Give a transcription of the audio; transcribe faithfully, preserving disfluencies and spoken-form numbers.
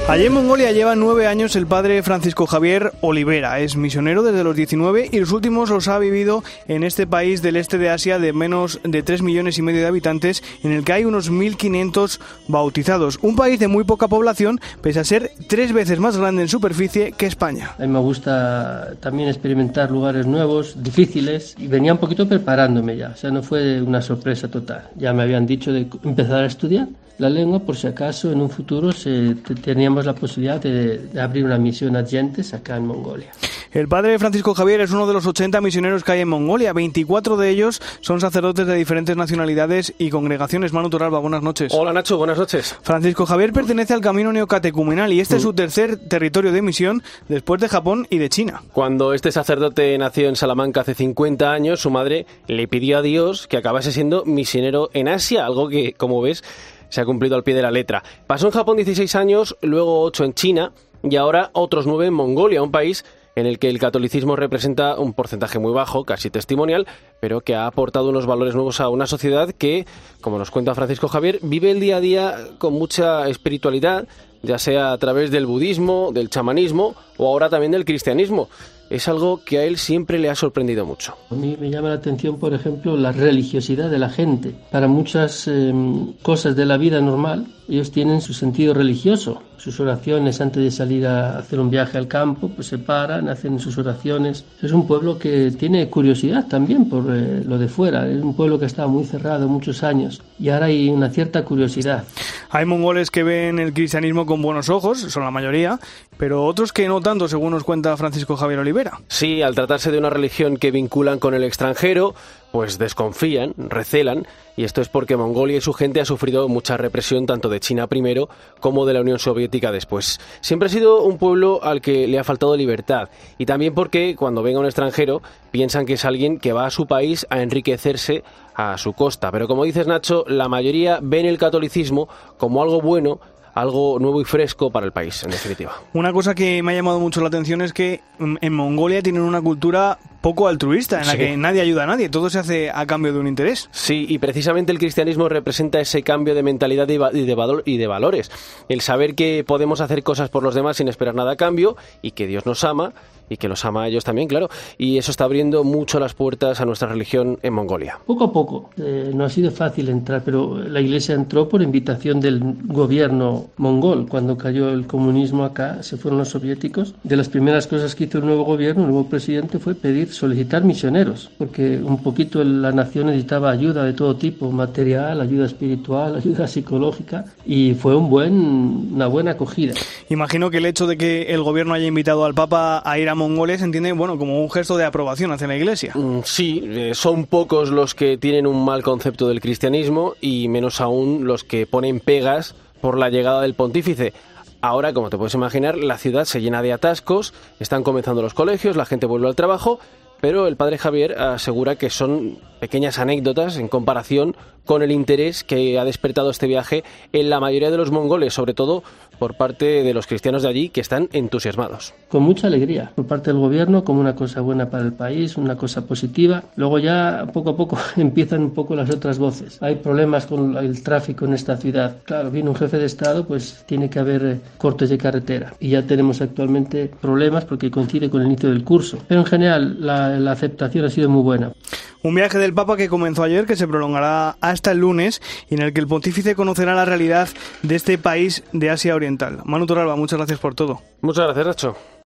Allí en Mongolia lleva nueve años el padre Francisco Javier Olivera. Es misionero desde los diecinueve y los últimos los ha vivido en este país del este de Asia de menos de tres millones y medio de habitantes, en el que hay unos mil quinientos bautizados. Un país de muy poca población, pese a ser tres veces más grande en superficie que España. A mí me gusta también experimentar lugares nuevos, difíciles, y venía un poquito preparándome ya. O sea, no fue una sorpresa total. Ya me habían dicho de empezar a estudiar la lengua por si acaso en un futuro se, teníamos la posibilidad de, de abrir una misión ad gentes acá en Mongolia. El padre Francisco Javier es uno de los ochenta misioneros que hay en Mongolia. veinticuatro de ellos son sacerdotes de diferentes nacionalidades y congregaciones. Manu Torralba, buenas noches. Hola Nacho, buenas noches. Francisco Javier pertenece al camino neocatecumenal y este mm. es su tercer territorio de misión después de Japón y de China. Cuando este sacerdote nació en Salamanca hace cincuenta años, su madre le pidió a Dios que acabase siendo misionero en Asia, algo que, como ves, se ha cumplido al pie de la letra. Pasó en Japón dieciséis años, luego ocho en China y ahora otros nueve en Mongolia, un país en el que el catolicismo representa un porcentaje muy bajo, casi testimonial, pero que ha aportado unos valores nuevos a una sociedad que, como nos cuenta Francisco Javier, vive el día a día con mucha espiritualidad, ya sea a través del budismo, del chamanismo o ahora también del cristianismo. Es algo que a él siempre le ha sorprendido mucho. A mí me llama la atención, por ejemplo, la religiosidad de la gente. Para muchas eh, cosas de la vida normal, ellos tienen su sentido religioso. Sus oraciones antes de salir a hacer un viaje al campo, pues se paran, hacen sus oraciones. Es un pueblo que tiene curiosidad también por eh, lo de fuera. Es un pueblo que ha estado muy cerrado muchos años y ahora hay una cierta curiosidad. Hay mongoles que ven el cristianismo con buenos ojos, son la mayoría, pero otros que no tanto, según nos cuenta Francisco Javier Olivera. Sí, al tratarse de una religión que vinculan con el extranjero, pues desconfían, recelan, y esto es porque Mongolia y su gente ha sufrido mucha represión tanto de China primero como de la Unión Soviética después. Siempre ha sido un pueblo al que le ha faltado libertad, y también porque cuando venga un extranjero piensan que es alguien que va a su país a enriquecerse a su costa. Pero como dices, Nacho, la mayoría ven el catolicismo como algo bueno, algo nuevo y fresco para el país, en definitiva. Una cosa que me ha llamado mucho la atención es que en Mongolia tienen una cultura poco altruista, en la sí. que nadie ayuda a nadie, todo se hace a cambio de un interés. Sí, y precisamente el cristianismo representa ese cambio de mentalidad y de, y de, valor, y de valores. El saber que podemos hacer cosas por los demás sin esperar nada a cambio y que Dios nos ama y que los ama a ellos también, claro. Y eso está abriendo mucho las puertas a nuestra religión en Mongolia. Poco a poco. Eh, no ha sido fácil entrar, pero la Iglesia entró por invitación del gobierno mongol. Cuando cayó el comunismo acá, se fueron los soviéticos. De las primeras cosas que hizo el nuevo gobierno, el nuevo presidente, fue pedir, solicitar misioneros, porque un poquito la nación necesitaba ayuda de todo tipo, material, ayuda espiritual, ayuda psicológica, y fue un buen, una buena acogida. Imagino que el hecho de que el gobierno haya invitado al Papa a ir a Mongolia se entiende, bueno, como un gesto de aprobación hacia la Iglesia. Sí, eh, son pocos los que tienen un mal concepto del cristianismo y menos aún los que ponen pegas por la llegada del pontífice. Ahora, como te puedes imaginar, la ciudad se llena de atascos, están comenzando los colegios, la gente vuelve al trabajo, pero el padre Javier asegura que son pequeñas anécdotas en comparación con el interés que ha despertado este viaje en la mayoría de los mongoles, sobre todo por parte de los cristianos de allí, que están entusiasmados. Con mucha alegría, por parte del gobierno, como una cosa buena para el país, una cosa positiva. Luego ya, poco a poco, empiezan un poco las otras voces. Hay problemas con el tráfico en esta ciudad. Claro, viene un jefe de Estado, pues tiene que haber cortes de carretera. Y ya tenemos actualmente problemas porque coincide con el inicio del curso. Pero en general, la, la aceptación ha sido muy buena. Un viaje del Papa que comenzó ayer, que se prolongará hasta el lunes, y en el que el pontífice conocerá la realidad de este país de Asia Oriental. Manu Torralba, muchas gracias por todo. Muchas gracias, Nacho.